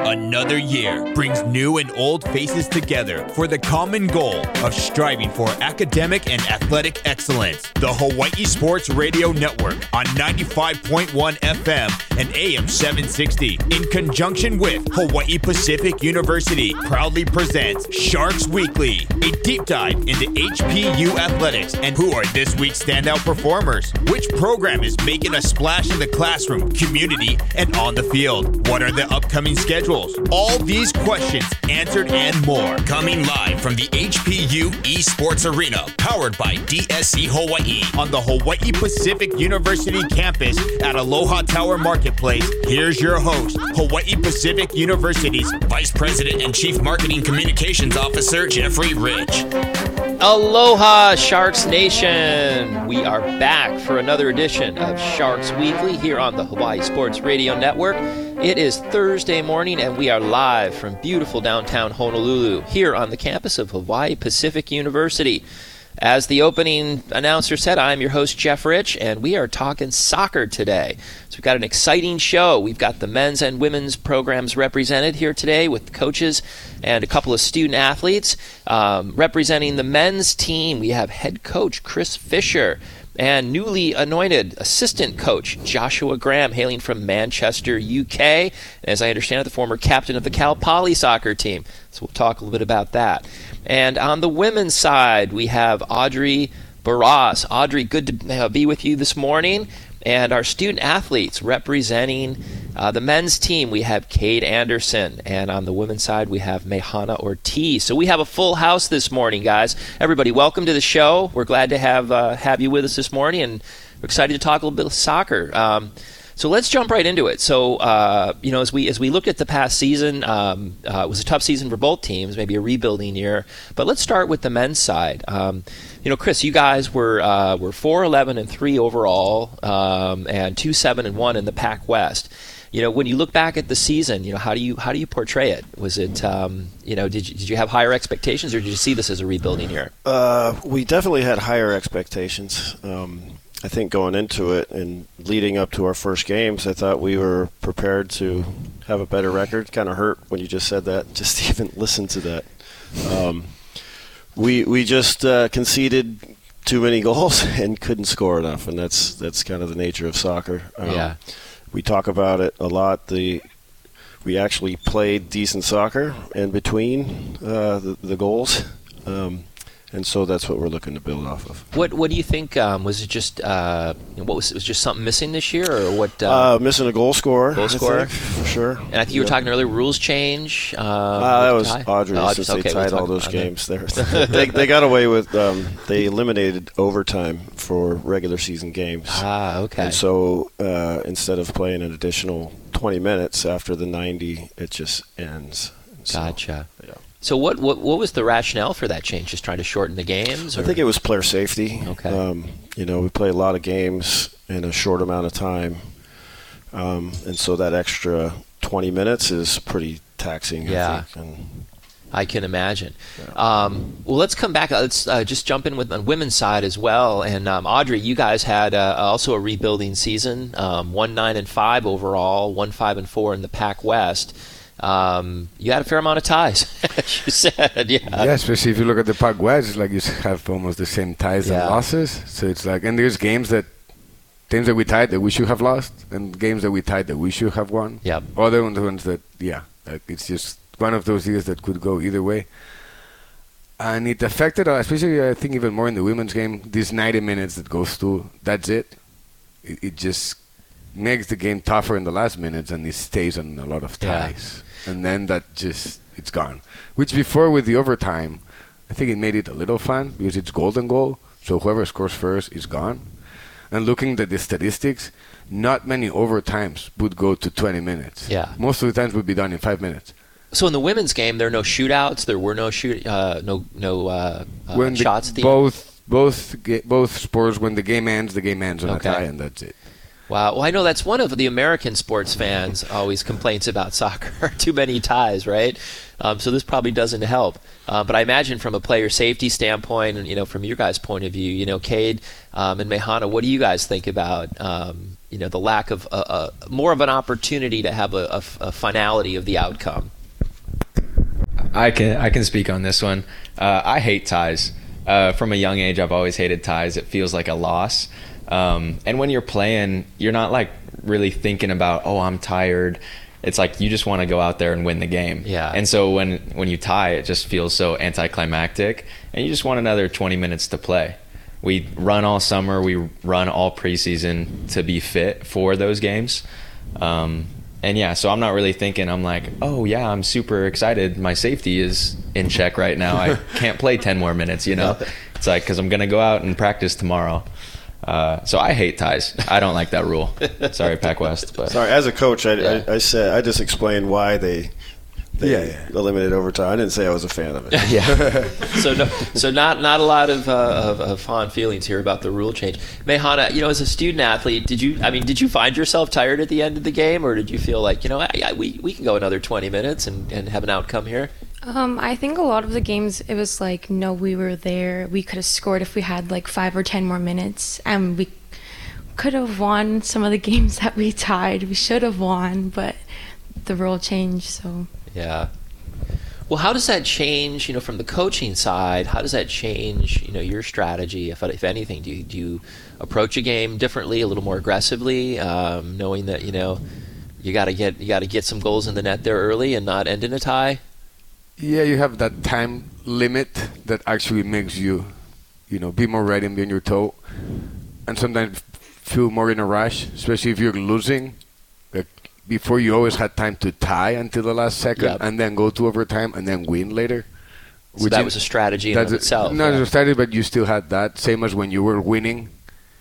Another year brings new and old faces together for the common goal of striving for academic and athletic excellence. The Hawaii Sports Radio Network on 95.1 FM and AM 760, in conjunction with Hawaii Pacific University, proudly presents Sharks Weekly, a deep dive into HPU athletics and who are this week's standout performers. Which program is making a splash in the classroom, community, and on the field? What are the upcoming schedules? All these questions answered and more. Coming live from the HPU Esports Arena, powered by DSC Hawaii on the Hawaii Pacific University campus at Aloha Tower Marketplace. Here's your host, Hawaii Pacific University's Vice President and Chief Marketing Communications Officer, Jeffrey Rich. Aloha, Sharks Nation! We are back for another edition of Sharks Weekly here on the Hawaii Sports Radio Network. It is Thursday morning, and we are live from beautiful downtown Honolulu here on the campus of Hawaii Pacific University. As the opening announcer said, I'm your host, Jeff Rich, and we are talking soccer today. So we've got an exciting show. We've got the men's and women's programs represented here today with coaches and a couple of student athletes. Representing the men's team, we have head coach Chris Fisher and newly anointed assistant coach Joshua Graham, hailing from Manchester, UK. And as I understand it, the former captain of the Cal Poly soccer team. So we'll talk a little bit about that. And on the women's side, we have Audrey Barras. Audrey, good to be with you this morning. And our student athletes representing the men's team, we have Cade Anderson. And on the women's side, we have Mehana Ortiz. So we have a full house this morning, guys. Everybody, welcome to the show. We're glad to have you with us this morning, and we're excited to talk a little bit of soccer. So let's jump right into it. So, as we look at the past season, it was a tough season for both teams, maybe a rebuilding year. But let's start with the men's side. Chris, you guys were 4-11-3 overall, and 2-7-1 in the Pac West. When you look back at the season, how do you portray it? Was it, did you have higher expectations, or did you see this as a rebuilding year? We definitely had higher expectations. I think going into it and leading up to our first games, I thought we were prepared to have a better record. Kind of hurt when you just said that, just to even listen to that. We just conceded too many goals and couldn't score enough, and that's kind of the nature of soccer. We talk about it a lot. We actually played decent soccer in between the goals. And so that's what we're looking to build off of. What do you think? Was it just was just something missing this year, or what? Missing a goal scorer. Goal scorer, for sure. And I think you were talking earlier. Rules change. That was Audrey, since they tied all those games. They got away with. They eliminated overtime for regular season games. Okay. And so instead of playing an additional 20 minutes after the 90, it just ends. Gotcha. Yeah. So what was the rationale for that change? Just trying to shorten the games? Or? I think it was player safety. Okay. We play a lot of games in a short amount of time, and so that extra 20 minutes is pretty taxing. Yeah. I think. I can imagine. Yeah. Well, let's come back. Let's just jump in with the women's side as well. And Audrey, you guys had also a rebuilding season. 1-9-5 overall, 1-5-4 in the Pac West. You had a fair amount of ties, as you said. Yeah. Yeah, especially if you look at the Pac West, it's like you have almost the same ties and losses. So it's like, and there's games that we tied that we should have lost, and games that we tied that we should have won. Yep. Other ones that, like it's just one of those years that could go either way. And it affected, especially I think even more in the women's game, these 90 minutes that goes through, that's it. It just makes the game tougher in the last minutes, and it stays on a lot of ties. Yeah. And then it's gone. Which before with the overtime, I think it made it a little fun because it's golden goal. So whoever scores first is gone. And looking at the statistics, not many overtimes would go to 20 minutes. Yeah. Most of the times would be done in 5 minutes. So in the women's game, there are no shootouts. There were no shots at the end. Both sports, when the game ends on a tie, and that's it. Wow. Well, I know that's one of the American sports fans always complaints about soccer. Too many ties, right? So this probably doesn't help. But I imagine from a player safety standpoint, and from your guys' point of view, Cade and Mehana, what do you guys think about the lack of more of an opportunity to have a finality of the outcome? I can speak on this one. I hate ties. From a young age, I've always hated ties. It feels like a loss. And when you're playing, you're not like really thinking about, oh, I'm tired. It's like you just want to go out there and win the game. Yeah. And so when you tie, it just feels so anticlimactic, and you just want another 20 minutes to play. We run all summer. We run all preseason to be fit for those games. And yeah, so I'm not really thinking, I'm like, oh yeah, I'm super excited. My safety is in check right now. I can't play 10 more minutes, It's like, because I'm going to go out and practice tomorrow. So I hate ties. I don't like that rule. Sorry, Pac West. But. Sorry, as a coach, I said I just explained why they eliminated overtime. I didn't say I was a fan of it. So not a lot of fond feelings here about the rule change. Mehana, as a student athlete, did you find yourself tired at the end of the game, or did you feel like we can go another 20 minutes and have an outcome here? I think a lot of the games, it was like, no, we were there. We could have scored if we had like 5 or 10 more minutes, and we could have won some of the games that we tied. We should have won, but the rule changed, so. Yeah. Well, how does that change, from the coaching side? How does that change, your strategy, if anything? Do you approach a game differently, a little more aggressively, knowing that you got to get some goals in the net there early and not end in a tie? Yeah, you have that time limit that actually makes you, be more ready and be on your toe, and sometimes feel more in a rush, especially if you're losing. Before, you always had time to tie until the last second, and then go to overtime and then win later. So that was a strategy in of itself. Not a strategy, but you still had that. Same as when you were winning.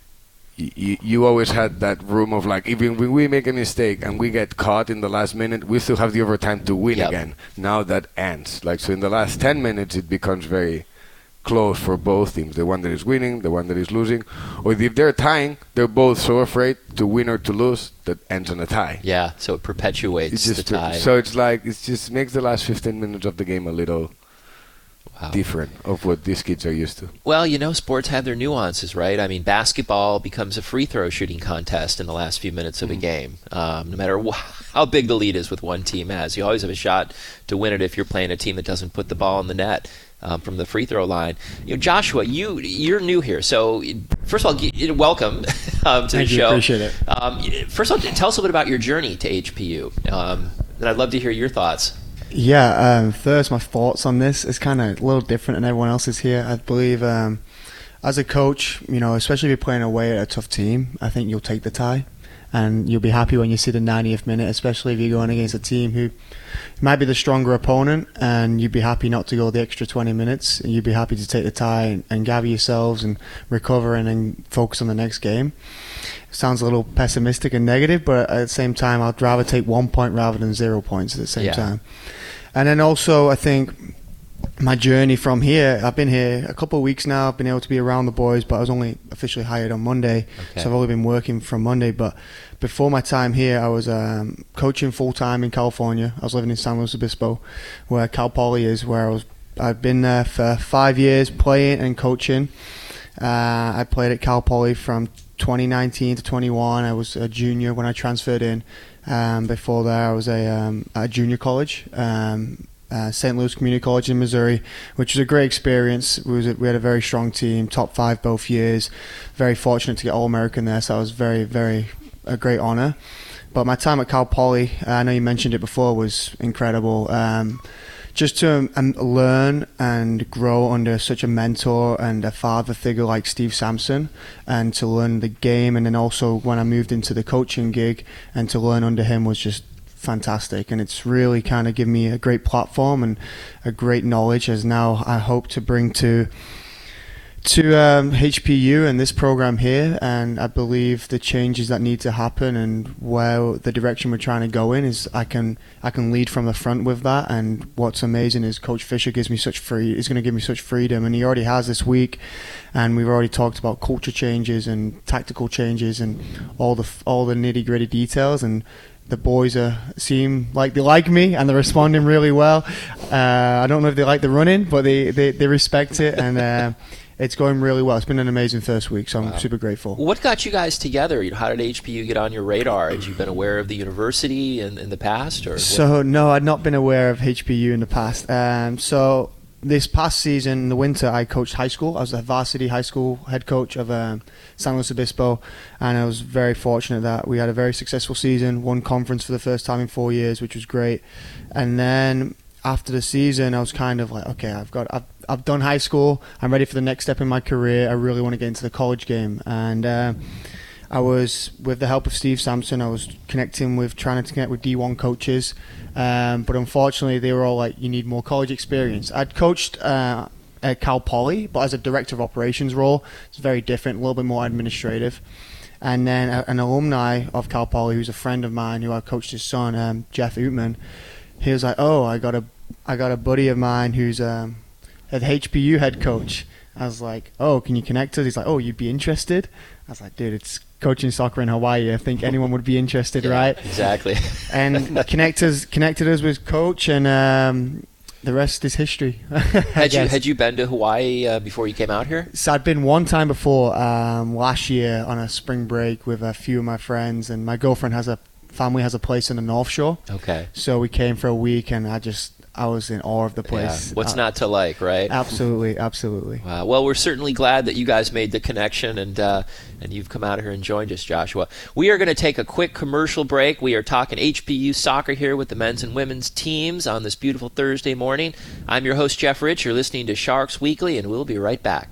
You always had that room of like, even when we make a mistake and we get caught in the last minute, we still have the overtime to win again. Now that ends. So in the last 10 minutes, it becomes very close for both teams. The one that is winning, the one that is losing. Or if they're tying, they're both so afraid to win or to lose that ends in a tie. Yeah, so it perpetuates the tie. So it's like, it just makes the last 15 minutes of the game a little different of what these kids are used to. Well, sports have their nuances, right? I mean, basketball becomes a free throw shooting contest in the last few minutes of a game. No matter how big the lead is with one team has, you always have a shot to win it if you're playing a team that doesn't put the ball in the net from the free throw line. Joshua, you're new here, so first of all, welcome to Thank the you, show. Appreciate it. First of all, tell us a little bit about your journey to HPU, and I'd love to hear your thoughts. Yeah, first, my thoughts on this is kind of a little different than everyone else's here. I believe as a coach, especially if you're playing away at a tough team, I think you'll take the tie. And you'll be happy when you see the 90th minute, especially if you're going against a team who might be the stronger opponent, and you'd be happy not to go the extra 20 minutes. And you'd be happy to take the tie and gather yourselves and recover and then focus on the next game. It sounds a little pessimistic and negative, but at the same time, I'd rather take 1 point rather than 0 points at the same time. And then also, I think my journey from here, I've been here a couple of weeks now. I've been able to be around the boys, but I was only officially hired on Monday. So I've only been working from Monday. But before my time here, I was coaching full-time in California. I was living in San Luis Obispo, where Cal Poly is, where I've been there for 5 years playing and coaching. I played at Cal Poly from 2019 to 21. I was a junior when I transferred in. Before that, I was at junior college. St. Louis Community College in Missouri, which was a great experience. We had a very strong team, top 5 both years. Very fortunate to get All-American there, so that was very, very a great honor. But my time at Cal Poly, I know you mentioned it before, was incredible. Just to learn and grow under such a mentor and a father figure like Steve Sampson, and to learn the game, and then also when I moved into the coaching gig and to learn under him was just fantastic. And it's really kind of given me a great platform and a great knowledge as now I hope to bring to HPU and this program here. And I believe the changes that need to happen and where the direction we're trying to go in is I can lead from the front with that. And what's amazing is Coach Fisher is going to give me such freedom, and he already has this week. And we've already talked about culture changes and tactical changes and all the nitty-gritty details. And the boys seem like they like me and they're responding really well. I don't know if they like the running, but they respect it. And It's going really well. It's been an amazing first week, so I'm super grateful. What got you guys together? How did HPU get on your radar? Had you been aware of the university in the past? So, no, I'd not been aware of HPU in the past. So this past season, in the winter, I coached high school. I was the varsity high school head coach of San Luis Obispo, and I was very fortunate that we had a very successful season, won conference for the first time in 4 years, which was great. And then after the season, I was kind of like, okay, I've done high school. I'm ready for the next step in my career. I really want to get into the college game. And I was, with the help of Steve Sampson, I was trying to connect with D1 coaches. But unfortunately, they were all like, you need more college experience. I'd coached at Cal Poly, but as a director of operations role. It's very different, a little bit more administrative. And then an alumni of Cal Poly, who's a friend of mine, who I coached his son, Jeff Ootman, he was like, oh, I got a buddy of mine who's the HPU head coach. I was like, oh, can you connect us? He's like, oh, you'd be interested? I was like, dude, it's coaching soccer in Hawaii. I think anyone would be interested, right? Exactly. And connected us with coach, and the rest is history. Had you been to Hawaii before you came out here? So I'd been one time before, last year on a spring break with a few of my friends, and my girlfriend family has a place in the North Shore. Okay. So we came for a week, and I was in awe of the place. Yeah. What's not to like, right? Absolutely, absolutely. Wow. Well, we're certainly glad that you guys made the connection and you've come out here and joined us, Joshua. We are going to take a quick commercial break. We are talking HPU soccer here with the men's and women's teams on this beautiful Thursday morning. I'm your host, Jeff Rich. You're listening to Sharks Weekly, and we'll be right back.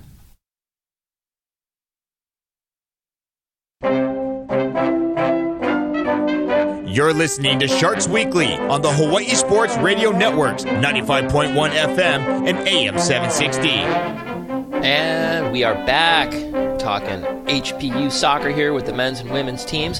You're listening to Sharks Weekly on the Hawaii Sports Radio Network's 95.1 FM and AM 760. And we are back talking HPU soccer here with the men's and women's teams.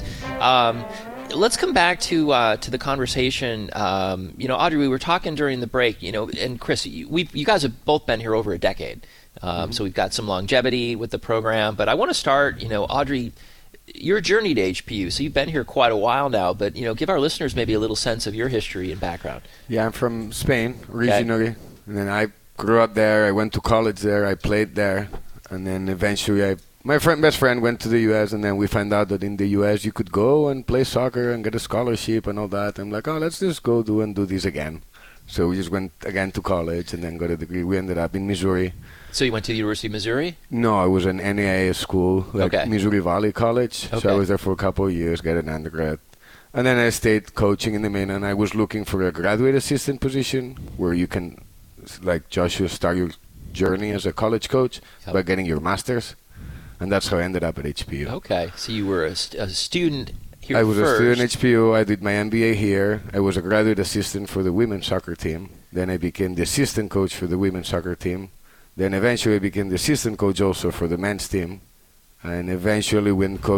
Let's come back to the conversation. Audrey, we were talking during the break, and Chris, you guys have both been here over a decade. So we've got some longevity with the program. But I want to start, Audrey, your journey to HPU. So you've been here quite a while now, but give our listeners maybe a little sense of your history and background. Yeah, I'm from Spain originally, and then I grew up there. I went to college there. I played there, and then eventually my best friend went to the U.S., and then we found out that in the U.S. you could go and play soccer and get a scholarship and all that. I'm like, oh, let's just go do this again. So we just went again to college and then got a degree. We ended up in Missouri. So you went to the University of Missouri? No, I was an NAIA school, Missouri Valley College. Okay. So I was there for a couple of years, got an undergrad. And then I stayed coaching in the main, and I was looking for a graduate assistant position where you can, like Joshua, start your journey as a college coach by getting your master's. And that's how I ended up at HPU. Okay, so you were a student here I was first. a student at HPU. I did my MBA here. I was a graduate assistant for the women's soccer team. Then I became the assistant coach for the women's soccer team. Then eventually I became the assistant coach also for the men's team. And eventually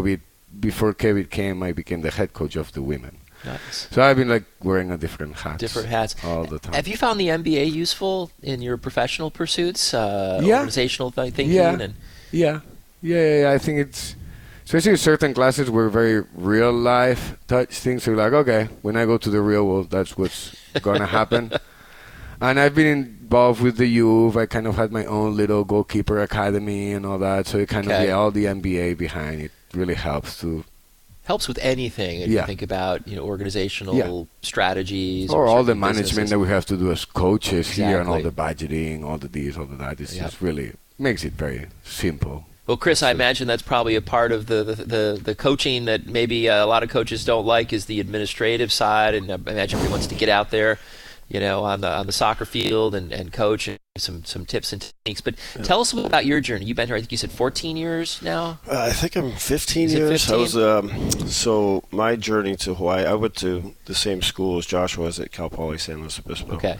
before COVID came, I became the head coach of the women. Nice. So I've been wearing a different hats all the time. Have you found the MBA useful in your professional pursuits, organizational thinking? Yeah. I think it's, especially certain classes were very real life touch things. So you're like, okay, when I go to the real world, that's what's going to happen. And I've been involved with the youth. I kind of had my own little goalkeeper academy and all that. So it kind of all the MBA behind it really helps with anything. If you think about organizational strategies or all the management that we have to do as coaches here, and all the budgeting, all the this, all the that. It's just really makes it very simple. Well, Chris, I imagine that's probably a part of the coaching that maybe a lot of coaches don't like is the administrative side, and I imagine everyone wants to get out there, on the soccer field and coach and some tips and techniques. But tell us about your journey. You've been here, I think you said 14 years now? I think I'm 15 years. 15? I was, so my journey to Hawaii, I went to the same school as Joshua was at Cal Poly San Luis Obispo. Okay.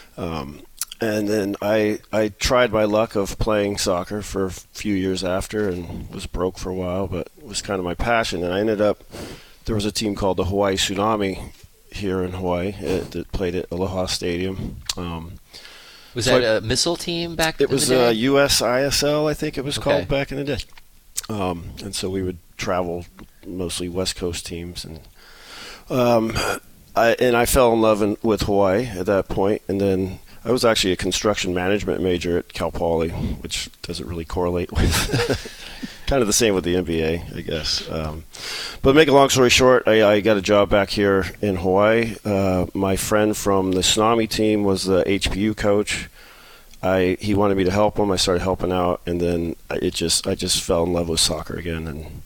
And then I tried my luck of playing soccer for a few years after and was broke for a while, but it was kind of my passion. And I ended up, there was a team called the Hawaii Tsunami here in Hawaii that played at Aloha Stadium. Was that a missile team back in the day? It was USISL, I think it was called back in the day. And so we would travel, mostly West Coast teams. And I fell in love with Hawaii at that point. And then I was actually a construction management major at Cal Poly, which doesn't really correlate with kind of the same with the NBA, I guess. But make a long story short, I got a job back here in Hawaii. My friend from the Tsunami team was the HPU coach. He wanted me to help him. I started helping out, and then I just fell in love with soccer again. And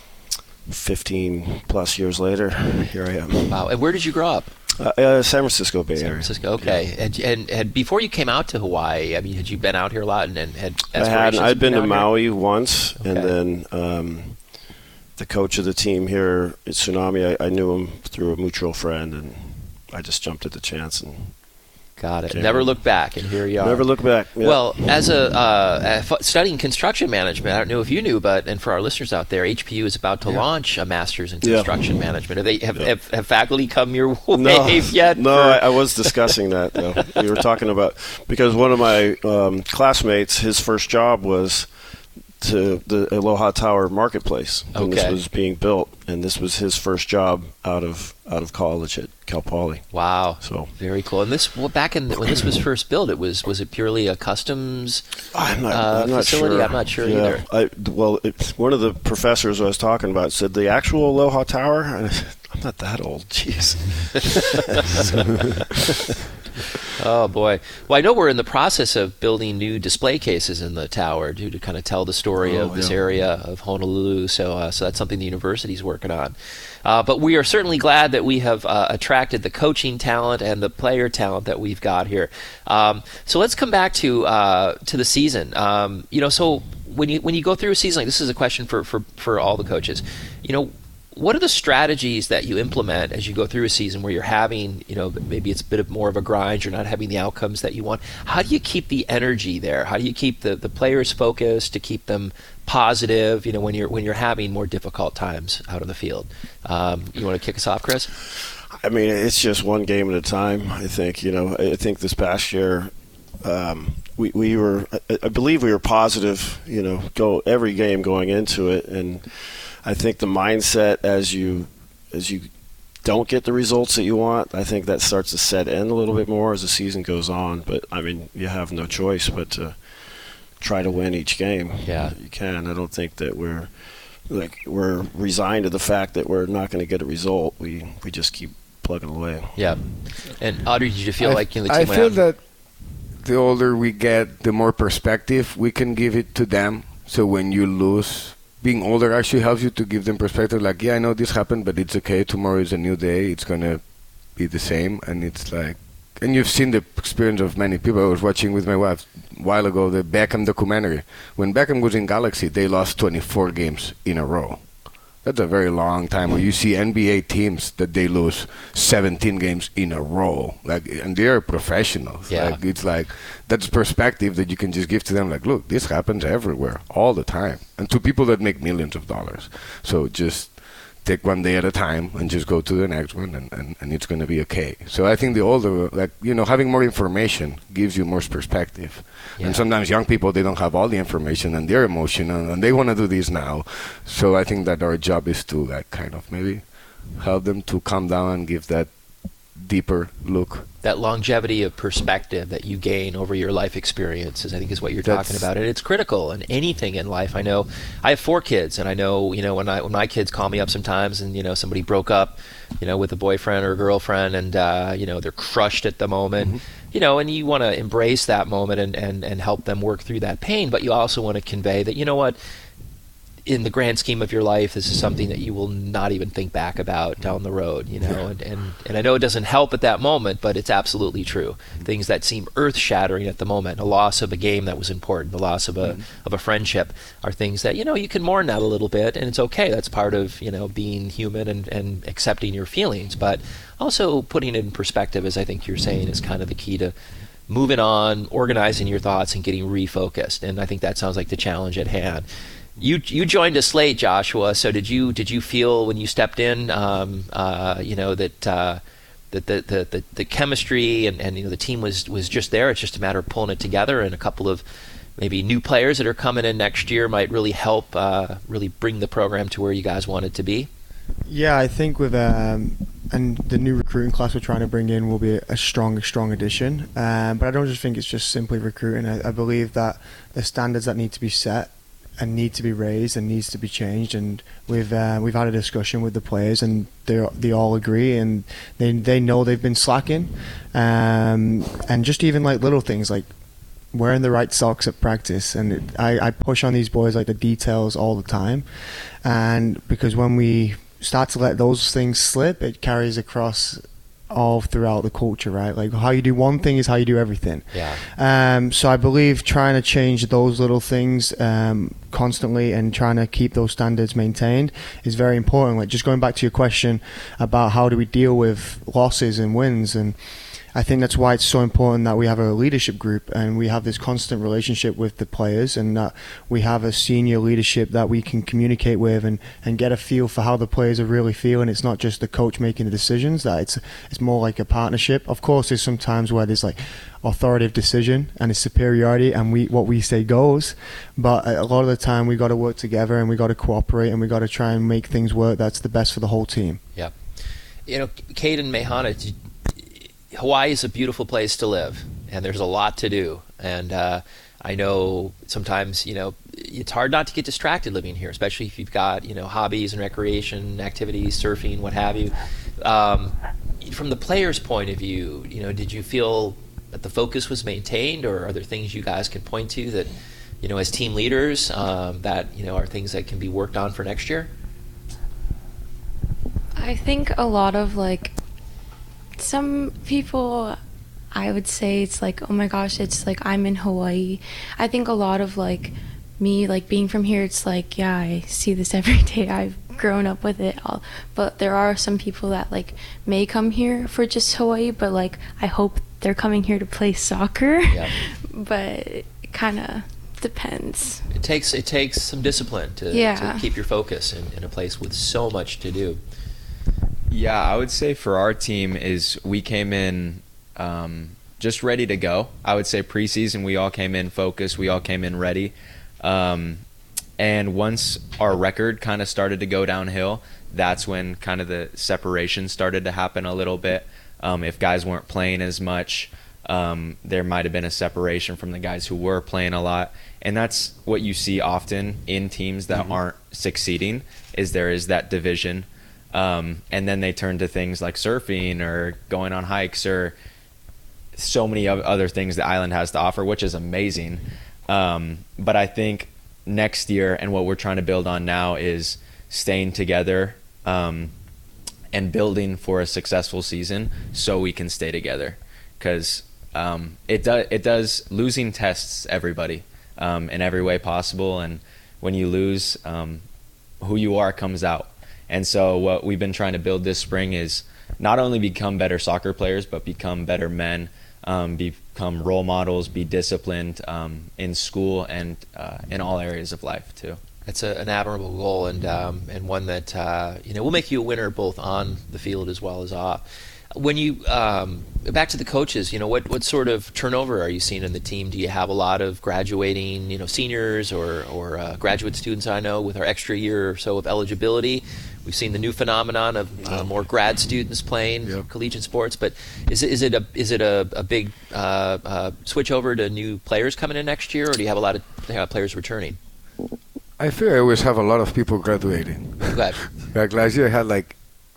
15 plus years later, here I am. Wow. And where did you grow up? San Francisco Bay Area. San Francisco, okay. Yeah. And before you came out to Hawaii, I mean, had you been out here a lot and had aspirations? I'd been to Maui here? once, Okay. and then the coach of the team here at Tsunami, I knew him through a mutual friend, and I just jumped at the chance and got it. came Never in. looked back, and here you are. Never look back. Yeah. Well, as studying construction management, I don't know if you knew, and for our listeners out there, HPU is about to launch a master's in construction management. Have faculty come your way yet? No, I was discussing that. We were talking about, because one of my classmates, his first job was to the Aloha Tower Marketplace when this was being built, and this was his first job out of college at Cal Poly. Wow, so very cool. And this, when this was first built, was it purely a customs I'm not facility? sure. I'm not sure either. One of the professors I was talking about said the actual Aloha Tower. And I said, I'm not that old. Jeez. Oh, boy. Well, I know we're in the process of building new display cases in the tower to kind of tell the story of this area of Honolulu. So that's something the university's working on. But we are certainly glad that we have attracted the coaching talent and the player talent that we've got here. So let's come back to the season. So when you go through a season, like this is a question for all the coaches. What are the strategies that you implement as you go through a season where you're having, maybe it's a bit more of a grind, you're not having the outcomes that you want? How do you keep the energy there? How do you keep the players focused, to keep them positive, when you're having more difficult times out on the field? You want to kick us off, Chris? I mean, it's just one game at a time, I think. I think this past year, we were, I believe we were positive, go every game going into it, and I think the mindset as you don't get the results that you want, I think that starts to set in a little bit more as the season goes on. But I mean, you have no choice but to try to win each game. Yeah, you can. I don't think that we're resigned to the fact that we're not going to get a result. We just keep plugging away. Yeah. And Audrey, did you feel like the team I went feel out? that the older we get, the more perspective we can give it to them. So when you lose, being older actually helps you to give them perspective. Like, yeah, I know this happened, but it's okay. Tomorrow is a new day. It's going to be the same. And it's like, and you've seen the experience of many people. I was watching with my wife a while ago the Beckham documentary. When Beckham was in Galaxy, they lost 24 games in a row. That's a very long time. Or you see NBA teams that they lose 17 games in a row, and they are professionals. Yeah. It's like that's perspective that you can just give to them. Like, look, this happens everywhere, all the time, and to people that make millions of dollars. So just take one day at a time and just go to the next one, and it's going to be okay. So I think the older, having more information gives you more perspective. Yeah. And sometimes young people, they don't have all the information, and they're emotional, and they want to do this now. So I think that our job is to kind of maybe help them to calm down and give that deeper look. That longevity of perspective that you gain over your life experiences, I think, is what you're talking about, and it's critical in anything in life. I know I have 4 kids, and I know when my kids call me up sometimes, and somebody broke up, with a boyfriend or a girlfriend, and they're crushed at the moment, and you want to embrace that moment and help them work through that pain, but you also want to convey that what. In the grand scheme of your life, this is something that you will not even think back about down the road, and I know it doesn't help at that moment, but it's absolutely true. Things that seem earth-shattering at the moment, a loss of a game that was important, the loss of a friendship, are things that, you can mourn that a little bit, and it's okay. That's part of, being human and accepting your feelings, but also putting it in perspective, as I think you're saying, is kind of the key to moving on, organizing your thoughts, and getting refocused, and I think that sounds like the challenge at hand. You joined us late, Joshua. So did you feel when you stepped in, that the chemistry and the team was just there? It's just a matter of pulling it together, and a couple of maybe new players that are coming in next year might really help really bring the program to where you guys want it to be. Yeah, I think with and the new recruiting class we're trying to bring in will be a strong addition. But I don't just think it's just simply recruiting. I believe that the standards that need to be set and need to be raised and needs to be changed. And we've had a discussion with the players, and they all agree, and they know they've been slacking. And just even like little things like wearing the right socks at practice, and I push on these boys like the details all the time, and because when we start to let those things slip, it carries across all throughout the culture, right? Like how you do one thing is how you do everything. Yeah. So I believe trying to change those little things constantly and trying to keep those standards maintained is very important. Like just going back to your question about how do we deal with losses and wins, and I think that's why it's so important that we have a leadership group and we have this constant relationship with the players, and that we have a senior leadership that we can communicate with and get a feel for how the players are really feeling. It's not just the coach making the decisions, that it's more like a partnership. Of course, there's some times where there's like authoritative decision and it's superiority and what we say goes, but a lot of the time we got to work together and we got to cooperate and we got to try and make things work that's the best for the whole team. Yeah. You know, Cade and Mehana, Hawaii is a beautiful place to live, and there's a lot to do. And I know sometimes, you know, it's hard not to get distracted living here, especially if you've got, you know, hobbies and recreation activities, surfing, what have you. From the player's point of view, you know, did you feel that the focus was maintained, or are there things you guys can point to that, you know, as team leaders, that, you know, are things that can be worked on for next year? I think a lot of like, some people, I would say it's like, oh my gosh, it's like I'm in Hawaii. I think a lot of like me, like being from here, it's like, yeah, I see this every day. I've grown up with it all. But there are some people that like may come here for just Hawaii, but like I hope they're coming here to play soccer. Yeah. But it kind of depends. It takes some discipline to keep your focus in a place with so much to do. Yeah, I would say for our team is we came in just ready to go. I would say preseason we all came in focused, we all came in ready. And once our record kind of started to go downhill, that's when kind of the separation started to happen a little bit. If guys weren't playing as much, there might have been a separation from the guys who were playing a lot. And that's what you see often in teams that aren't succeeding, is there is that division. And then they turn to things like surfing or going on hikes or so many other things the island has to offer, which is amazing. But I think next year and what we're trying to build on now is staying together and building for a successful season so we can stay together. Because it does losing tests everybody in every way possible. And when you lose, who you are comes out. And so what we've been trying to build this spring is not only become better soccer players, but become better men, become role models, be disciplined in school and in all areas of life too. It's an admirable goal, and one that you know, will make you a winner both on the field as well as off. When you back to the coaches, you know, what sort of turnover are you seeing in the team? Do you have a lot of graduating, you know, seniors or graduate students? I know with our extra year or so of eligibility, we've seen the new phenomenon of more grad students playing collegiate sports. But is it a big switch over to new players coming in next year, or do you have a lot of players returning? I feel I always have a lot of people graduating. Glad. Like last year I had like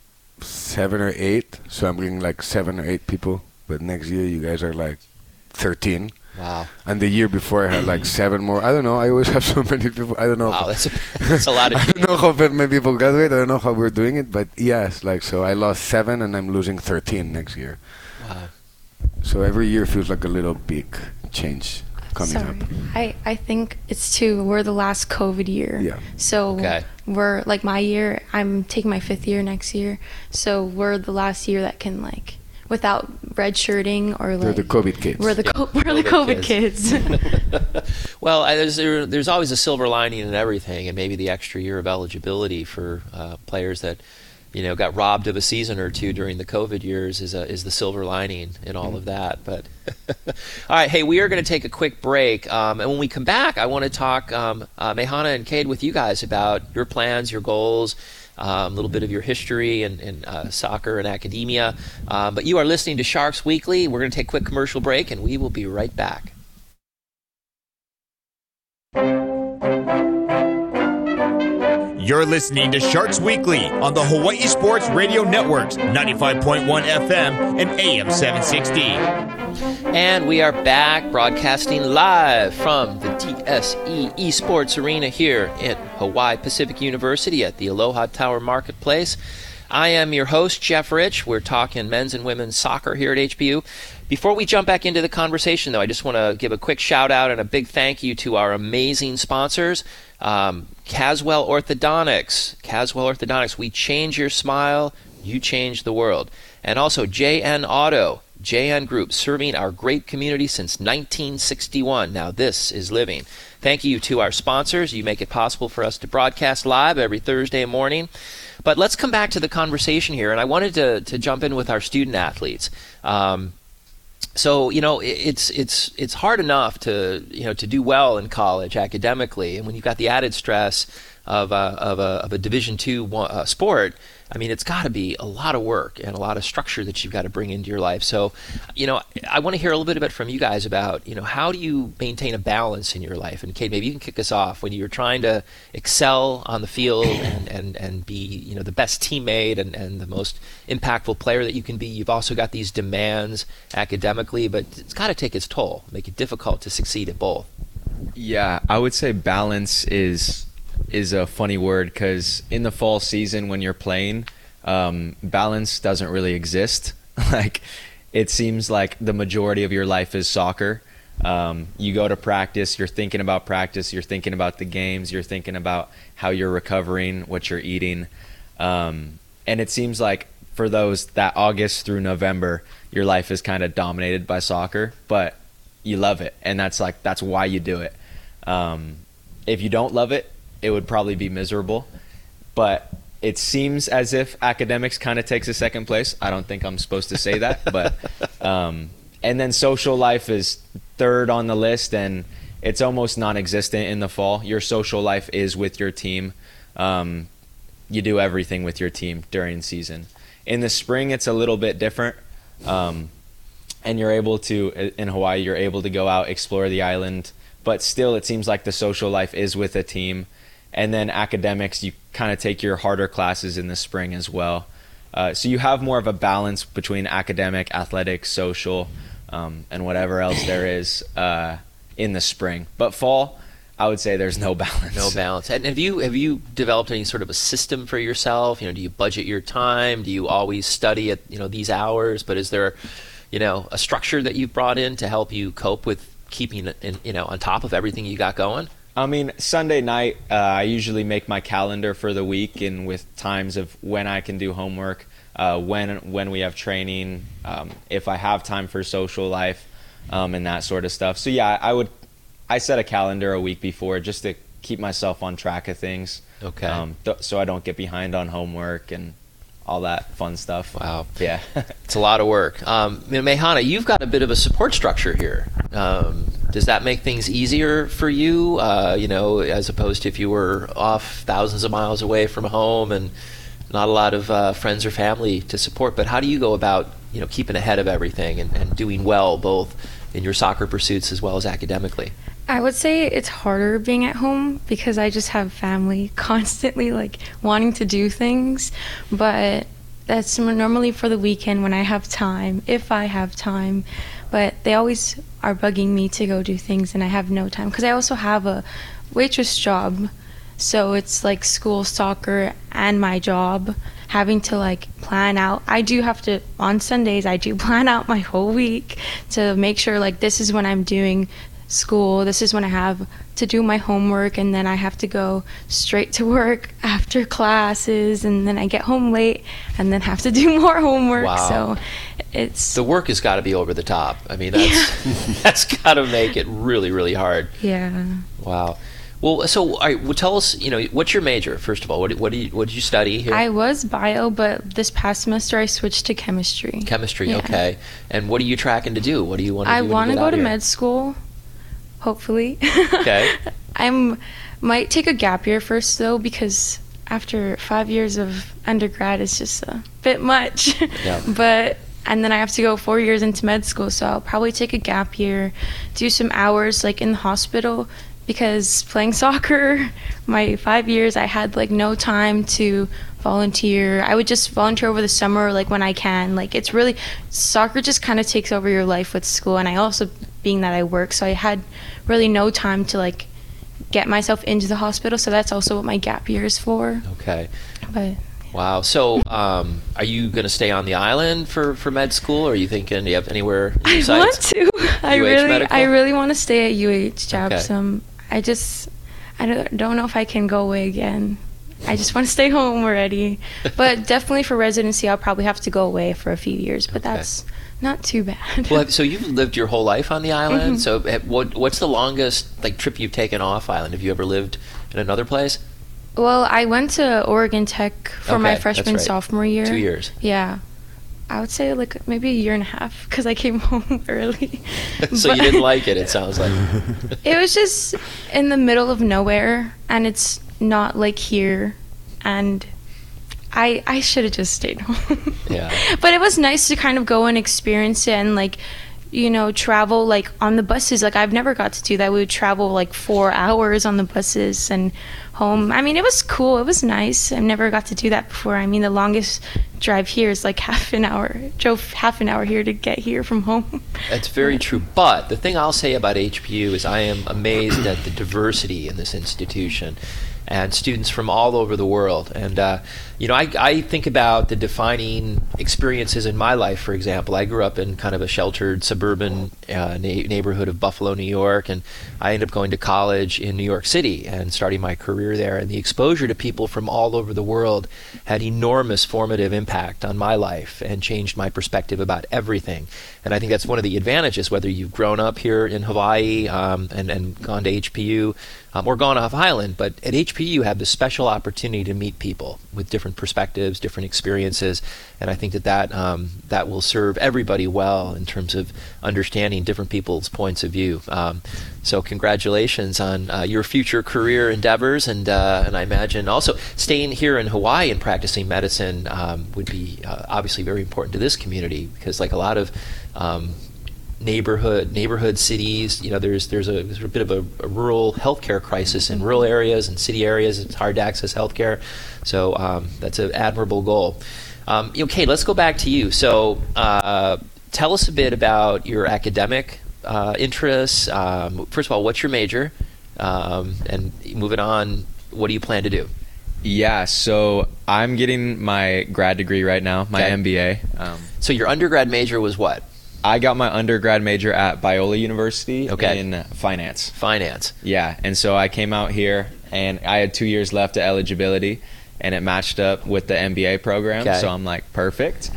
7 or 8, so I'm getting like 7 or 8 people. But next year you guys are like 13. Wow. And the year before I had like 7 more. I don't know. I always have so many people. I don't know. Wow, that's a lot of. I don't know how many people graduate. I don't know how we're doing it. But yes, like so I lost 7 and I'm losing 13 next year. Wow. So every year feels like a little big change coming up. I think it's too, we're the last COVID year. Yeah. So we're like my year, I'm taking my 5th year next year. So we're the last year that can like, without redshirting or like. They're the COVID kids. We're the COVID kids. Well, there's always a silver lining in everything, and maybe the extra year of eligibility for players that, you know, got robbed of a season or two during the COVID years is the silver lining in all of that. But all right, hey, we are going to take a quick break, and when we come back, I want to talk Mehana and Cade with you guys about your plans, your goals, a little bit of your history in soccer and academia. But you are listening to Sharks Weekly. We're going to take a quick commercial break, and we will be right back. You're listening to Sharks Weekly on the Hawaii Sports Radio Network's 95.1 FM and AM 760. And we are back broadcasting live from the TSE Esports Arena here at Hawaii Pacific University at the Aloha Tower Marketplace. I am your host, Jeff Rich. We're talking men's and women's soccer here at HPU. Before we jump back into the conversation, though, I just want to give a quick shout-out and a big thank you to our amazing sponsors, Caswell Orthodontics. Caswell Orthodontics, we change your smile, you change the world. And also JN Auto, JN Group, serving our great community since 1961. Now this is living. Thank you to our sponsors. You make it possible for us to broadcast live every Thursday morning. But let's come back to the conversation here, and I wanted to jump in with our student athletes. So it's hard enough to do well in college academically, and when you've got the added stress of a Division II sport, I mean, it's got to be a lot of work and a lot of structure that you've got to bring into your life. So, I want to hear a little bit from you guys about, how do you maintain a balance in your life? And Kate, maybe you can kick us off when you're trying to excel on the field and be, the best teammate and the most impactful player that you can be. You've also got these demands academically, but it's got to take its toll, make it difficult to succeed at both. Yeah, I would say balance is a funny word, because in the fall season when you're playing, balance doesn't really exist. Like, it seems like the majority of your life is soccer. You go to practice, you're thinking about practice, you're thinking about the games, you're thinking about how you're recovering, what you're eating. And it seems like for those that August through November, your life is kind of dominated by soccer, but you love it. And that's why you do it. If you don't love it, it would probably be miserable. But it seems as if academics kind of takes a second place. I don't think I'm supposed to say that, but and then social life is third on the list, and it's almost non-existent in the fall. Your social life is with your team. You do everything with your team during season. In the spring, it's a little bit different, and you're able to, in Hawaii, you're able to go out, explore the island, but still it seems like the social life is with a team. And then academics, you kind of take your harder classes in the spring as well. So you have more of a balance between academic, athletic, social, and whatever else there is in the spring. But fall, I would say there's no balance. No balance. And have you developed any sort of a system for yourself? Do you budget your time? Do you always study at these hours? But is there a structure that you've brought in to help you cope with keeping on top of everything you got going? I mean, Sunday night, I usually make my calendar for the week, and with times of when I can do homework, when we have training, if I have time for social life, and that sort of stuff. So yeah, I set a calendar a week before just to keep myself on track of things. Okay. So I don't get behind on homework and all that fun stuff. Wow. Yeah. It's a lot of work. Mehana, you've got a bit of a support structure here. Does that make things easier for you, as opposed to if you were off thousands of miles away from home and not a lot of friends or family to support? But how do you go about, keeping ahead of everything and doing well both in your soccer pursuits as well as academically? I would say it's harder being at home because I just have family constantly wanting to do things, but that's normally for the weekend when I have time, if I have time. But they always are bugging me to go do things and I have no time because I also have a waitress job, so it's school, soccer, and my job, having to plan out. I do have to, on Sundays, I do plan out my whole week to make sure this is when I'm doing school, this is when I have to do my homework, and then I have to go straight to work after classes, and then I get home late and then have to do more homework. Wow. So it's, the work has got to be over the top. I mean, that's got to make it really, really hard. Yeah. Wow. Well, so all right, tell us, what's your major, first of all? What did you study here? I was bio, but this past semester I switched to chemistry. Chemistry, Yeah. okay. And what are you tracking to do? What do you want to do? I want to to go to med school, hopefully. Okay. Might take a gap year first though, because after 5 years of undergrad is just a bit much. Yeah. And then I have to go 4 years into med school, so I'll probably take a gap year, do some hours like in the hospital, because playing soccer, my 5 years, I had like no time to volunteer. I would just volunteer over the summer, like when I can. Like it's really, soccer just kind of takes over your life with school, and I also, being that I work, so I had really no time to like get myself into the hospital, so that's also what my gap year is for. Okay. But wow. So, are you going to stay on the island for med school, or are you thinking, do you have anywhere in your I want sights? to. I Medical? really want to stay at UH Jobs. Okay. I don't know if I can go away again. I just want to stay home already. But definitely for residency, I'll probably have to go away for a few years. But that's not too bad. Well, so you've lived your whole life on the island. Mhm. So, what's the longest like trip you've taken off island? Have you ever lived in another place? Well, I went to Oregon Tech for my Okay, freshman that's right. sophomore year. 2 years. Yeah. I would say like maybe a year and a half because I came home early. So you didn't like it, it sounds like. It was just in the middle of nowhere, and it's not like here, and I should have just stayed home. Yeah. But it was nice to kind of go and experience it and like, you know, travel like on the buses. Like I've never got to do that. We would travel like 4 hours on the buses and home. I mean, it was cool. It was nice. I've never got to do that before. I mean, the longest drive here is like half an hour. Drove half an hour here to get here from home. That's very true. But the thing I'll say about HPU is I am amazed at the diversity in this institution and students from all over the world. And, you know, I think about the defining experiences in my life, for example. I grew up in kind of a sheltered suburban neighborhood of Buffalo, New York, and I ended up going to college in New York City and starting my career there. And the exposure to people from all over the world had enormous formative impact on my life and changed my perspective about everything. And I think that's one of the advantages, whether you've grown up here in Hawaii and gone to HPU or gone off island. But at HPU, you have the special opportunity to meet people with different perspectives, different experiences. And I think that will serve everybody well in terms of understanding different people's points of view. So congratulations on your future career endeavors. And I imagine also staying here in Hawaii and practicing medicine would be obviously very important to this community, because like a lot of neighborhood cities, you know, there's a bit of a rural healthcare crisis in rural areas and city areas. It's hard to access healthcare, so that's an admirable goal. Okay, let's go back to you. So tell us a bit about your academic interests. First of all, what's your major? And moving on, what do you plan to do? Yeah, so I'm getting my grad degree right now, my MBA. So your undergrad major was what? I got my undergrad major at Biola University in finance. Finance. Yeah, and so I came out here, and I had 2 years left of eligibility, and it matched up with the MBA program, so I'm like, perfect.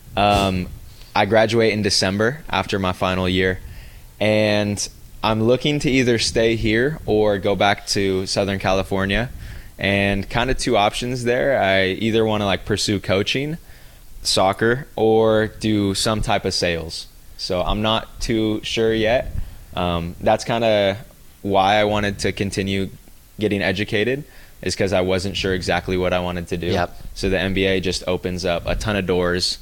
I graduate in December after my final year, and I'm looking to either stay here or go back to Southern California, and kind of two options there. I either want to like pursue coaching, soccer, or do some type of sales. So I'm not too sure yet. That's kind of why I wanted to continue getting educated, is because I wasn't sure exactly what I wanted to do. Yep. So the MBA just opens up a ton of doors.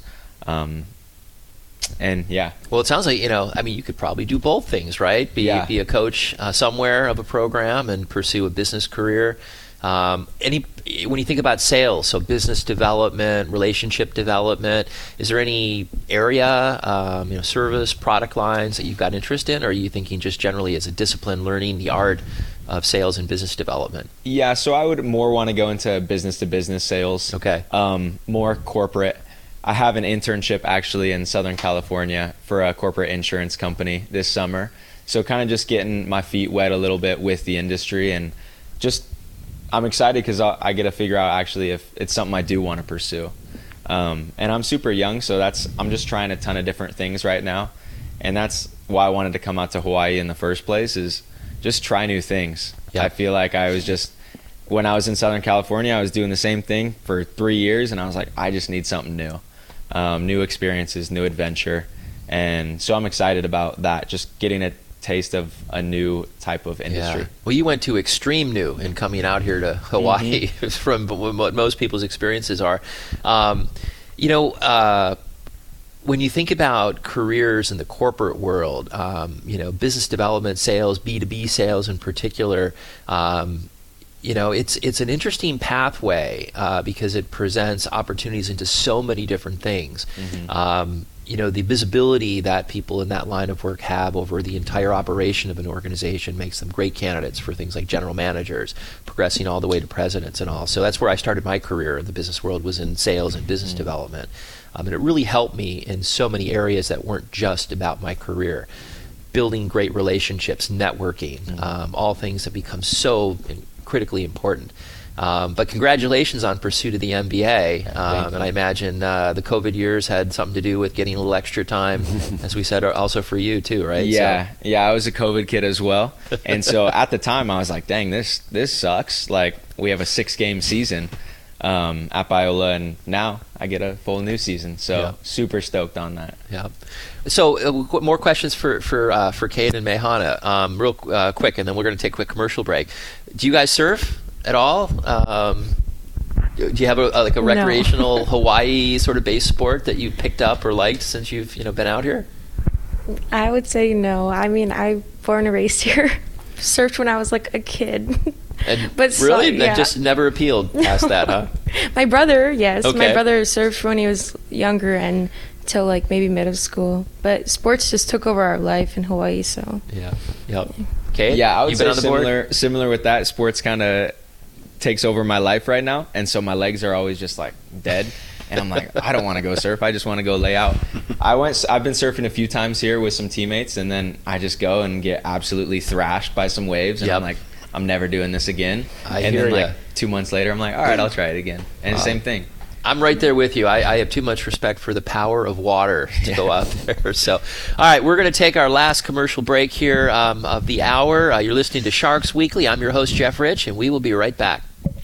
And yeah. Well, it sounds like, you know, I mean, you could probably do both things, right? Be a coach somewhere of a program and pursue a business career. When you think about sales, so business development, relationship development, is there any area, service, product lines that you've got interest in, or are you thinking just generally as a discipline, learning the art of sales and business development? Yeah, so I would more want to go into business-to-business sales. Okay. More corporate. I have an internship actually in Southern California for a corporate insurance company this summer. So kind of just getting my feet wet a little bit with the industry, and just I'm excited because I get to figure out actually if it's something I do want to pursue. And I'm super young, so I'm just trying a ton of different things right now. And that's why I wanted to come out to Hawaii in the first place, is just try new things. Yeah. I feel like when I was in Southern California, I was doing the same thing for 3 years, and I was like, I just need something new. New experiences, new adventure. And so I'm excited about that, just getting a taste of a new type of industry. Yeah. Well, you went to extreme new in coming out here to Hawaii from what most people's experiences are. When you think about careers in the corporate world, business development, sales, B2B sales in particular, it's an interesting pathway because it presents opportunities into so many different things. The visibility that people in that line of work have over the entire operation of an organization makes them great candidates for things like general managers, progressing all the way to presidents and all. So that's where I started my career in the business world, was in sales and business development. And it really helped me in so many areas that weren't just about my career. Building great relationships, networking, all things that become so critically important. But congratulations on pursuit of the MBA. And I imagine the COVID years had something to do with getting a little extra time, as we said, also for you too, right? Yeah, I was a COVID kid as well. And so at the time I was like, dang, this sucks. Like, we have a 6-game season at Biola, and now I get a full new season. So super stoked on that. Yeah. So more questions for Cade and Mehana, real quick, and then we're going to take a quick commercial break. Do you guys surf at all? Do you have a recreational Hawaii sort of base sport that you picked up or liked since you've been out here? I would say no. I mean, I born and raised here. Surfed when I was like a kid. But really? That just never appealed past that, huh? My brother, yes. Okay. My brother surfed when he was younger and till like maybe middle school. But sports just took over our life in Hawaii, so. Yeah. Yep. Okay. Yeah, I would say similar with that. Sports kind of takes over my life right now, and so my legs are always just like dead. And I'm like, I don't want to go surf. I just want to go lay out. I've been surfing a few times here with some teammates, and then I just go and get absolutely thrashed by some waves, and I'm like, I'm never doing this again. And then like 2 months later, I'm like, all right, I'll try it again. And same thing. I'm right there with you. I have too much respect for the power of water to go out there. So, all right, we're going to take our last commercial break here of the hour. You're listening to Sharks Weekly. I'm your host, Jeff Rich, and we will be right back.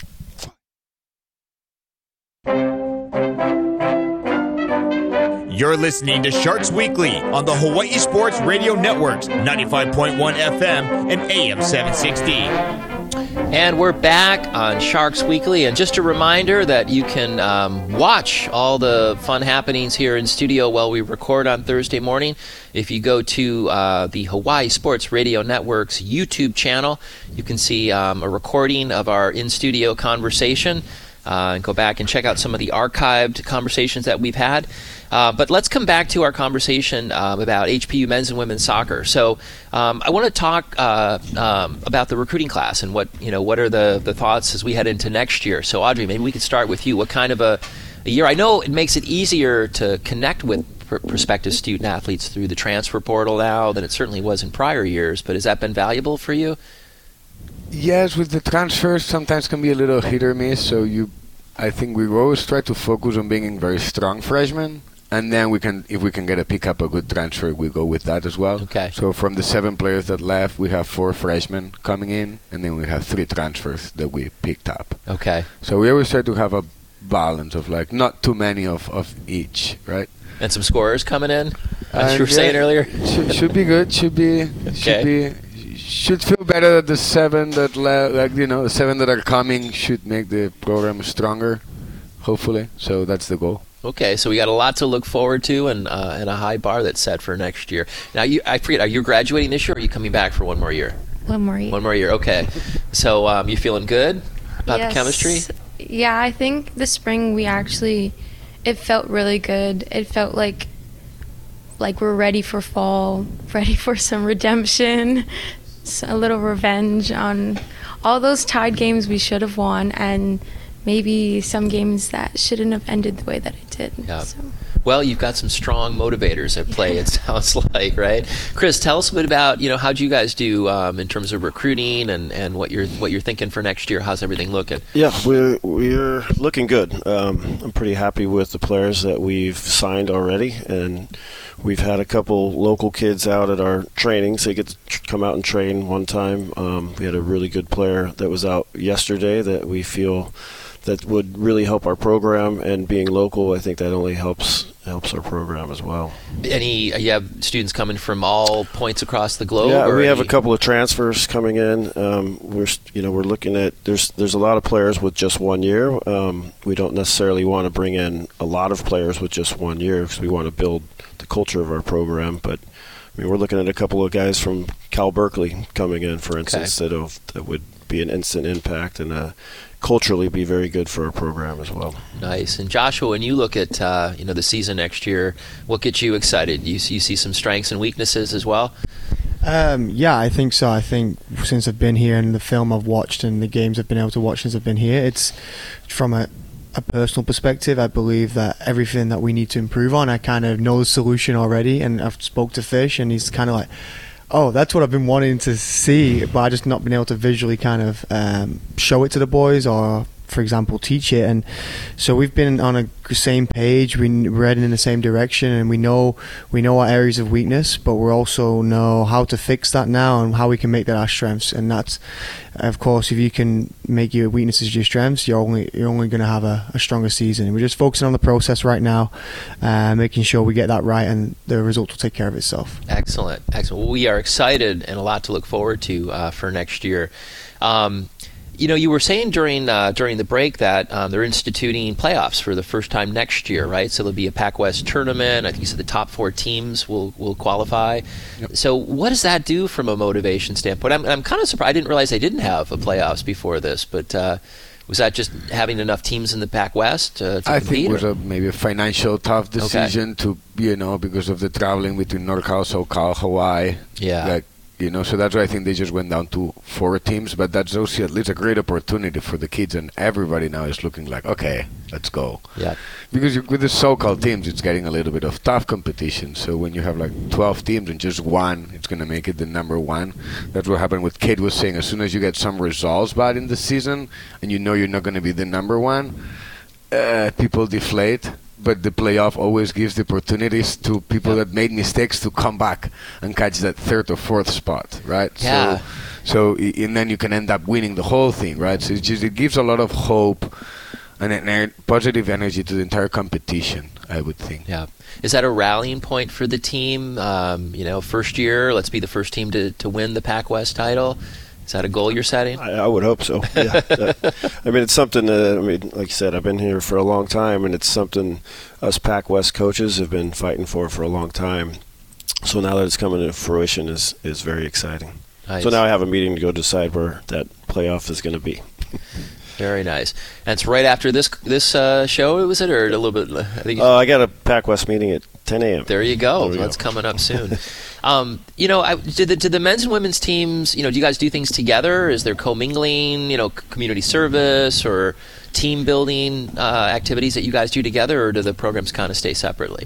You're listening to Sharks Weekly on the Hawaii Sports Radio Network's 95.1 FM and AM 760. And we're back on Sharks Weekly. And just a reminder that you can watch all the fun happenings here in studio while we record on Thursday morning. If you go to the Hawaii Sports Radio Network's YouTube channel, you can see a recording of our in-studio conversation. And go back and check out some of the archived conversations that we've had. But let's come back to our conversation about HPU men's and women's soccer. So I want to talk about the recruiting class and what are the thoughts as we head into next year. So Audrey, maybe we could start with you. What kind of a year? I know it makes it easier to connect with prospective student athletes through the transfer portal now than it certainly was in prior years, but has that been valuable for you? Yes, with the transfers, sometimes can be a little hit or miss. So I think we always try to focus on being very strong freshmen, and then if we can get a good transfer, we go with that as well. Okay. So from the 7 players that left, we have 4 freshmen coming in, and then we have 3 transfers that we picked up. Okay. So we always try to have a balance of like not too many of each, right? And some scorers coming in, as you were saying earlier. Should be good. Should feel better that the 7 that the 7 that are coming should make the program stronger, hopefully. So that's the goal. Okay, so we got a lot to look forward to and a high bar that's set for next year. Now, I forget, are you graduating this year or are you coming back for one more year? One more year. One more year, okay. So you feeling good about the chemistry? Yeah, I think the spring it felt really good. It felt like we're ready for fall, ready for some redemption, a little revenge on all those tied games we should have won, and maybe some games that shouldn't have ended the way that it did. Yeah. So. Well, you've got some strong motivators at play, it sounds like, right? Chris, tell us a bit about, how'd you guys do in terms of recruiting and what you're thinking for next year. How's everything looking? Yeah, we're looking good. I'm pretty happy with the players that we've signed already, and we've had a couple local kids out at our training, so they get to come out and train one time. We had a really good player that was out yesterday that we feel that would really help our program, and being local, I think that only helps helps our program as well. You have students coming from all points across the globe? Yeah, we have a couple of transfers coming in. We're looking at there's a lot of players with just 1 year. We don't necessarily want to bring in a lot of players with just 1 year because we want to build the culture of our program. But I mean, we're looking at a couple of guys from Cal Berkeley coming in, for instance, that would be an instant impact and culturally be very good for our program as well. Nice. And Joshua, when you look at the season next year, what gets you excited? You see some strengths and weaknesses as well? Yeah, I think so. I think since I've been here and the film I've watched and the games I've been able to watch since I've been here, it's from a personal perspective, I believe that everything that we need to improve on, I kind of know the solution already, and I've spoke to Fish and he's kind of like, oh, that's what I've been wanting to see, but I just not been able to visually kind of show it to the boys or, for example, teach it. And so we've been on a same page, we're heading in the same direction, and we know our areas of weakness, but we also know how to fix that now and how we can make that our strengths. And that's, of course, if you can make your weaknesses your strengths, you're only going to have a stronger season. And we're just focusing on the process right now, making sure we get that right, and the result will take care of itself. Excellent. Well, we are excited and a lot to look forward to for next year. You were saying during the break that they're instituting playoffs for the first time next year, right? So there'll be a Pac-West tournament. I think you said the top 4 teams will qualify. Yep. So what does that do from a motivation standpoint? I'm kind of surprised. I didn't realize they didn't have a playoffs before this, but was that just having enough teams in the Pac-West to compete? I think it was maybe a financial tough decision to, because of the traveling between NorCal, SoCal, Hawaii. Yeah. So that's why I think they just went down to 4 teams, but that's also at least a great opportunity for the kids, and everybody now is looking like, okay, let's go. Yeah. Because with the so-called teams, it's getting a little bit of tough competition. So when you have like 12 teams and just one, it's going to make it the number one. That's what happened with Kate was saying. As soon as you get some results bad in the season, and you know you're not going to be the number one, people deflate. But the playoff always gives the opportunities to people that made mistakes to come back and catch that 3rd or 4th spot, right? Yeah. So and then you can end up winning the whole thing, right? So it gives a lot of hope and positive energy to the entire competition, I would think. Yeah. Is that a rallying point for the team? First year, let's be the first team to win the Pac-West title. Is that a goal you're setting? I would hope so. Yeah. It's something that, like you said, I've been here for a long time, and it's something us Pac-West coaches have been fighting for a long time. So now that it's coming to fruition is very exciting. Nice. So now I have a meeting to go decide where that playoff is going to be. Very nice. And it's right after this show, was it, or a little bit? I got a Pac-West meeting at 10 a.m. There you go. That's coming up soon. Did the men's and women's teams, do you guys do things together? Is there commingling, community service or team building activities that you guys do together, or do the programs kind of stay separately?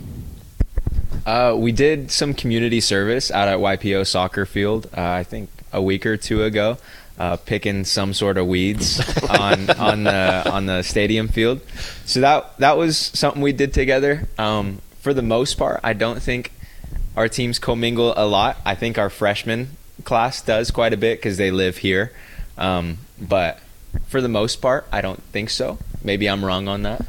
We did some community service out at YPO soccer field, I think a week or 2 ago. Picking some sort of weeds on the stadium field. So that was something we did together. For the most part, I don't think our teams commingle a lot. I think our freshman class does quite a bit because they live here. But for the most part, I don't think so. Maybe I'm wrong on that.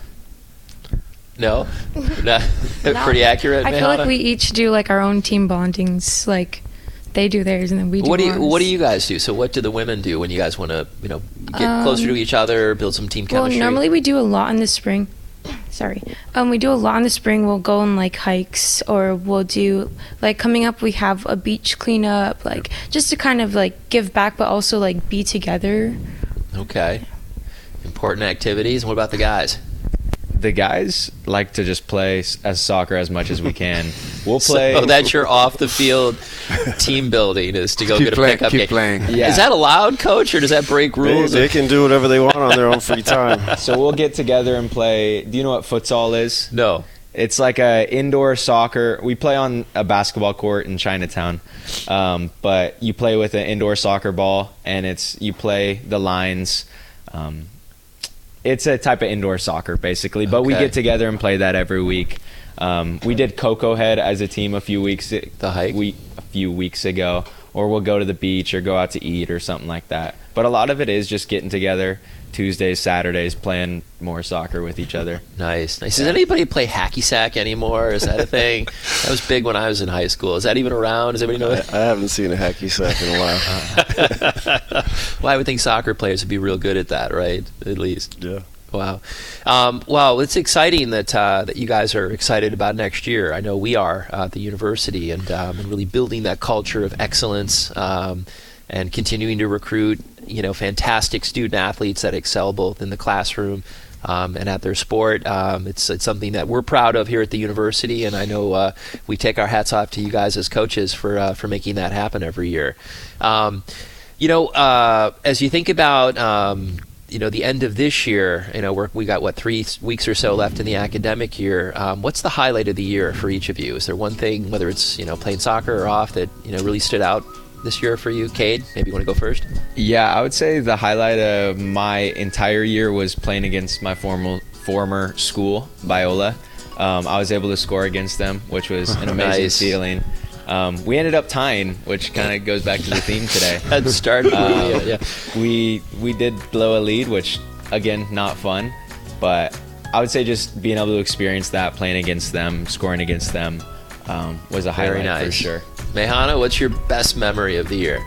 No? Pretty accurate, I feel like we each do like our own team bondings, like they do theirs and then we do ours. What do you guys do? So what do the women do when you guys want to, get closer to each other, build some team chemistry? Well, normally we do a lot in the spring. Sorry. We do a lot in the spring. We'll go on like hikes, or we'll do like coming up we have a beach cleanup, like just to kind of like give back but also like be together. Okay. Important activities. And what about the guys? The guys like to just play as soccer as much as we can. We'll play. So that's your off the field team building, is to go get a pickup game. Keep playing. Yeah. Is that allowed, Coach, or does that break rules? They can do whatever they want on their own free time. So we'll get together and play. Do you know what futsal is? No. It's like a indoor soccer. We play on a basketball court in Chinatown, but you play with an indoor soccer ball, and you play the lines. It's a type of indoor soccer, basically. But we get together and play that every week. We did Cocoa Head as a team a few weeks ago. or we'll go to the beach or go out to eat or something like that. But a lot of it is just getting together Tuesdays, Saturdays, playing more soccer with each other. Nice. Does anybody play hacky sack anymore? Is that a thing? That was big when I was in high school. Is that even around? Does anybody know that? I haven't seen a hacky sack in a while. Well, I would think soccer players would be real good at that, right? At least. Yeah. Wow. Well, it's exciting that you guys are excited about next year. I know we are at the university, and really building that culture of excellence and continuing to recruit, fantastic student athletes that excel both in the classroom and at their sport. It's something that we're proud of here at the university, and I know we take our hats off to you guys as coaches for making that happen every year. As you think about the end of this year, we got 3 weeks or so left in the academic year. What's the highlight of the year for each of you? Is there one thing, whether it's playing soccer or off, that really stood out this year for you? Cade, maybe you want to go first? Yeah, I would say the highlight of my entire year was playing against my former school, Biola. I was able to score against them, which was an amazing Nice. feeling. We ended up tying, which kind of goes back to the theme today. That started. Yeah. We did blow a lead, which, again, not fun. But I would say just being able to experience that, playing against them, scoring against them, was a Very highlight nice. for sure. Mehana, what's your best memory of the year?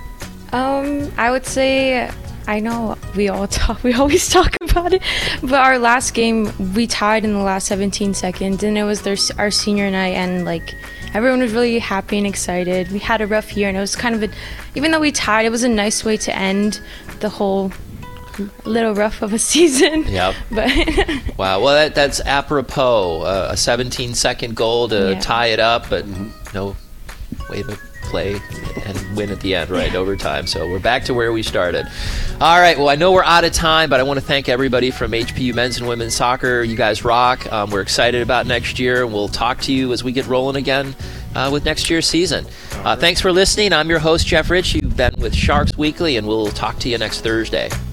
I would say, I know we always talk about it, but our last game we tied in the last 17 seconds, and it was our senior night, and everyone was really happy and excited. We had a rough year, and it was kind of even though we tied, it was a nice way to end the whole little rough of a season. Yep. But Wow. Well, that's apropos. A 17-second goal to Yeah. tie it up, but no way to play and win at the end, right? Overtime. So we're back to where we started. All right. Well, I know we're out of time, but I want to thank everybody from HPU Men's and Women's Soccer. You guys rock. We're excited about next year. We'll talk to you as we get rolling again with next year's season. Thanks for listening. I'm your host, Jeff Rich. You've been with Sharks Weekly, and we'll talk to you next Thursday.